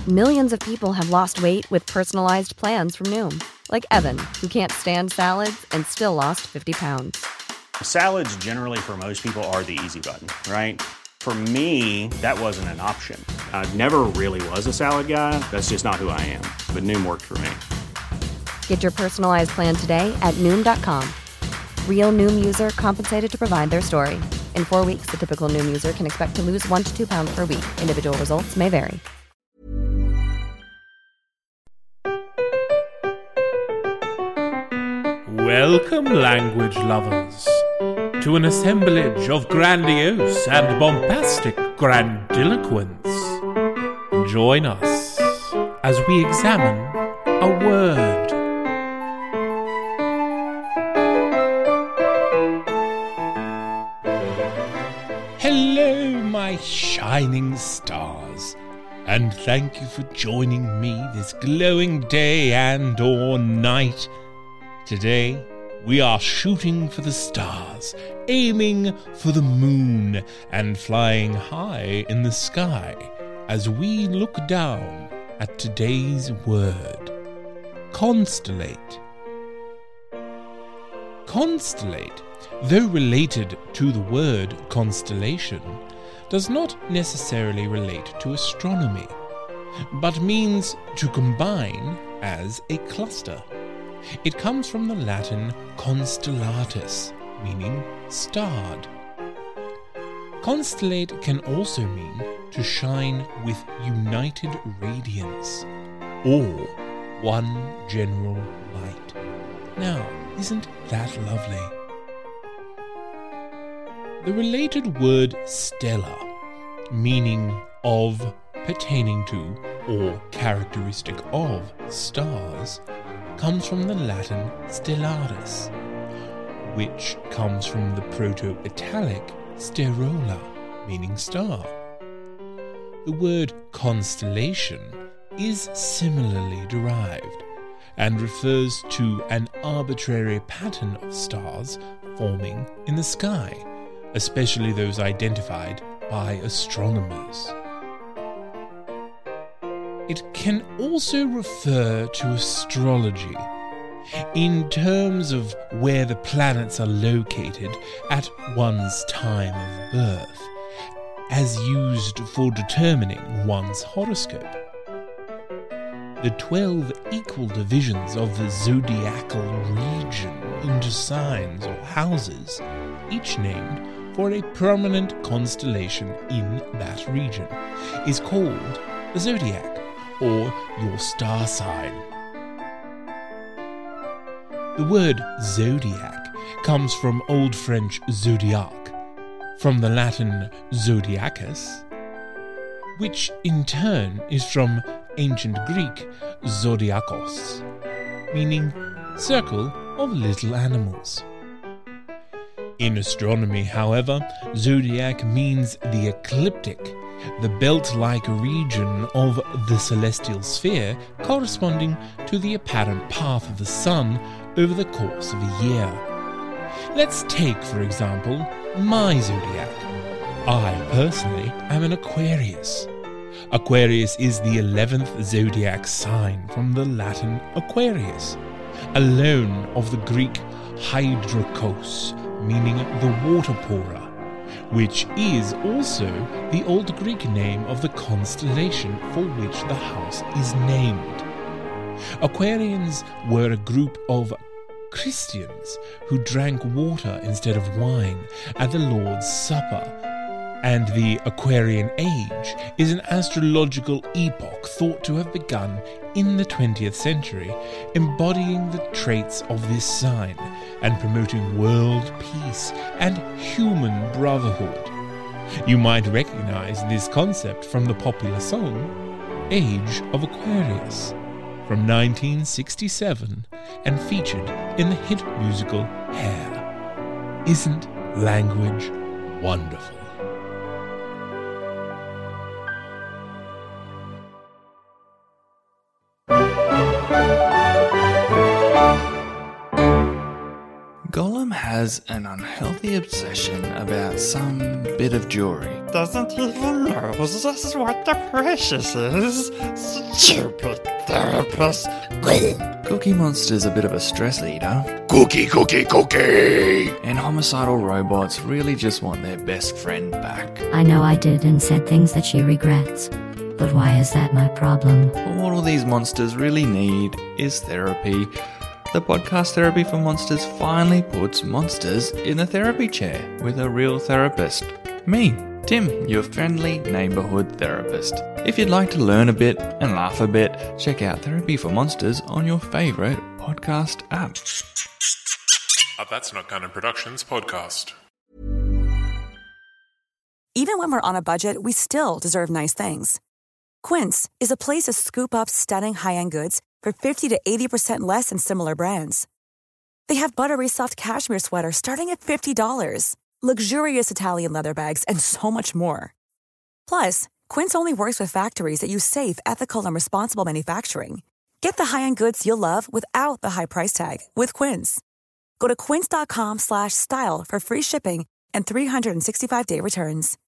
Millions of people have lost weight with personalized plans from Noom. Like Evan, who can't stand salads and still lost 50 pounds. Salads generally for most people are the easy button, right? For me, that wasn't an option. I never really was a salad guy. That's just not who I am. But Noom worked for me. Get your personalized plan today at Noom.com. Real Noom user compensated to provide their story. In 4 weeks, the typical Noom user can expect to lose 1 to 2 pounds per week. Individual results may vary. Welcome, language lovers, to an assemblage of grandiose and bombastic grandiloquence. Join us as we examine a word. Hello, my shining stars, and thank you for joining me this glowing day and or night. Today, we are shooting for the stars, aiming for the moon, and flying high in the sky as we look down at today's word. Constellate. Constellate, though related to the word constellation, does not necessarily relate to astronomy, but means to combine as a cluster. It comes from the Latin constellatus, meaning starred. Constellate can also mean to shine with united radiance, or one general light. Now, isn't that lovely? The related word stellar, meaning of, pertaining to, or characteristic of stars, comes from the Latin stellaris, which comes from the Proto-Italic sterola, meaning star. The word constellation is similarly derived, and refers to an arbitrary pattern of stars forming in the sky, especially those identified by astronomers. It can also refer to astrology, in terms of where the planets are located at one's time of birth, as used for determining one's horoscope. The 12 equal divisions of the zodiacal region into signs or houses, each named for a prominent constellation in that region, is called the zodiac, or your star sign. The word zodiac comes from Old French zodiaque, from the Latin zodiacus, which in turn is from ancient Greek zodiakos, meaning circle of little animals. In astronomy, however, zodiac means the ecliptic, the belt-like region of the celestial sphere corresponding to the apparent path of the sun over the course of a year. Let's take, for example, my zodiac. I, personally, am an Aquarius. Aquarius is the 11th zodiac sign from the Latin Aquarius, a loan of the Greek hydrokos, meaning the water pourer, which is also the Old Greek name of the constellation for which the house is named. Aquarians were a group of Christians who drank water instead of wine at the Lord's Supper, and the Aquarian Age is an astrological epoch thought to have begun in the 20th century, embodying the traits of this sign and promoting world peace and human brotherhood. You might recognize this concept from the popular song Age of Aquarius from 1967 and featured in the hit musical Hair. Isn't language wonderful? Gollum has an unhealthy obsession about some bit of jewelry. Doesn't even know this is what the precious is. Stupid therapist. Cookie Monster's a bit of a stress eater. Cookie. And homicidal robots really just want their best friend back. I know I did and said things that she regrets. But why is that my problem? But what all these monsters really need is therapy. The podcast Therapy for Monsters finally puts monsters in the therapy chair with a real therapist. Me, Tim, your friendly neighbourhood therapist. If you'd like to learn a bit and laugh a bit, check out Therapy for Monsters on your favourite podcast app. A That's Not Canon Productions podcast. Even when we're on a budget, we still deserve nice things. Quince is a place to scoop up stunning high-end goods for 50 to 80% less than similar brands. They have buttery soft cashmere sweaters starting at $50, luxurious Italian leather bags, and so much more. Plus, Quince only works with factories that use safe, ethical, and responsible manufacturing. Get the high-end goods you'll love without the high price tag with Quince. Go to quince.com/style for free shipping and 365-day returns.